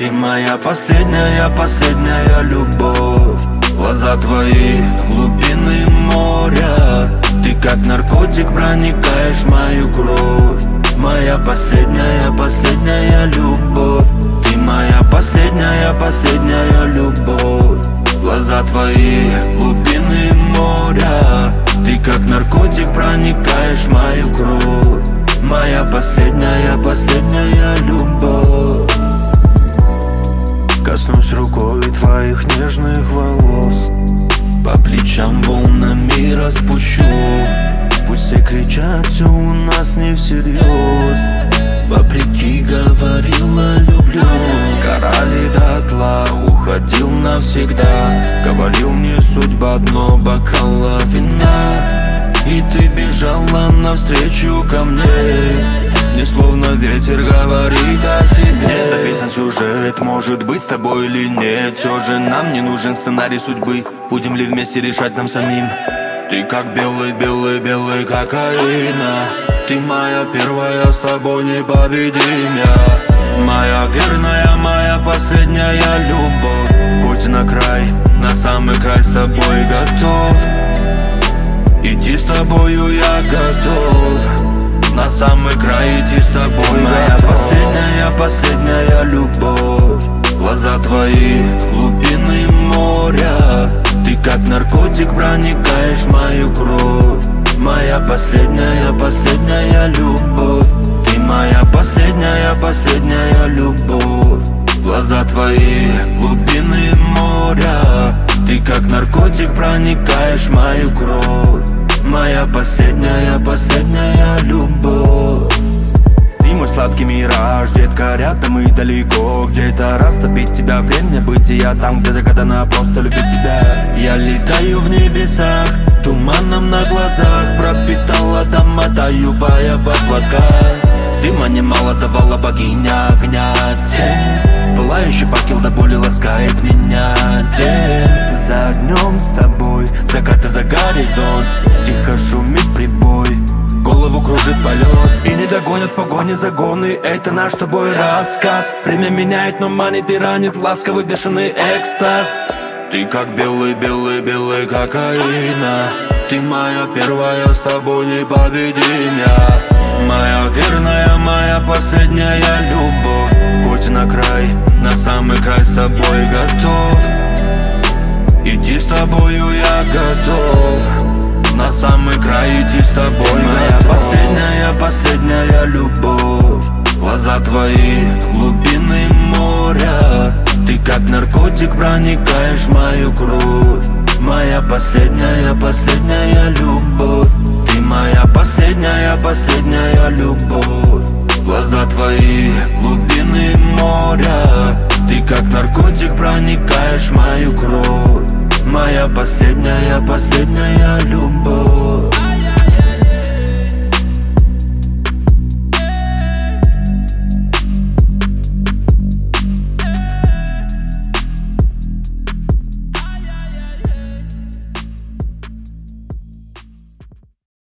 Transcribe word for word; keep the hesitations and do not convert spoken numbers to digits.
Ты моя последняя, последняя любовь. Глаза твои, глубины моря. Ты как наркотик проникаешь в мою кровь. Моя последняя, последняя любовь. Ты моя последняя, последняя любовь. Глаза твои, глубины моря. Ты как наркотик проникаешь в мою кровь. Моя последняя, последняя любовь. Коснусь рукой твоих нежных волос, по плечам волнами распущу. Пусть все кричат, все у нас не всерьез. Вопреки говорила люблю. Сгорали дотла, уходил навсегда. Говорил мне судьба дно бокала вина. И ты бежала навстречу ко мне. Мне словно ветер говорит о тебе. Не дописан сюжет, может быть с тобой или нет. Все же нам не нужен сценарий судьбы. Будем ли вместе решать нам самим. Ты как белый, белый, белый кокаина. Ты моя первая, с тобой непобедимая. Моя верная, моя последняя любовь. Путь на край, на самый край с тобой готов. Идти с тобою я готов. На самый край идти с тобой. Ты моя последняя, последняя любовь. Глаза твои, глубины моря. Ты как наркотик проникаешь в мою кровь. Моя последняя, последняя любовь. Ты моя последняя, последняя любовь. Глаза твои, глубины моря. Ты как наркотик проникаешь в мою кровь. Моя последняя, последняя любовь. Ты мой сладкий мираж, детка, рядом и далеко. Где-то растопить тебя, время бытия. Там, где загадано просто любить тебя. Я летаю в небесах, туманом на глазах. Пропитала дома, таювая в облаках. Дыма немало давала богиня огня. Тень, пылающий факел до боли ласкает меня. День за огнем с тобой, закаты за горизонт. Тихо шумит прибой, голову кружит полет. И не догонят в погоне загоны. Это наш с тобой рассказ. Время меняет, но манит и ранит. Ласковый бешеный экстаз. Ты как белый, белый, белый кокаина. Ты моя первая, с тобой непобедимая. Моя верная, моя последняя любовь. Путь на край, на самый край с тобой готов. Идти с тобою я готов. На самый край идти с тобой. Ты моя последняя, последняя любовь. Глаза твои, глубины моря. Ты как наркотик проникаешь в мою кровь. Моя последняя, последняя любовь. Ты моя последняя, последняя любовь. Глаза твои, глубины моря. Ты как наркотик проникаешь в мою кровь. Моя последняя, последняя любовь.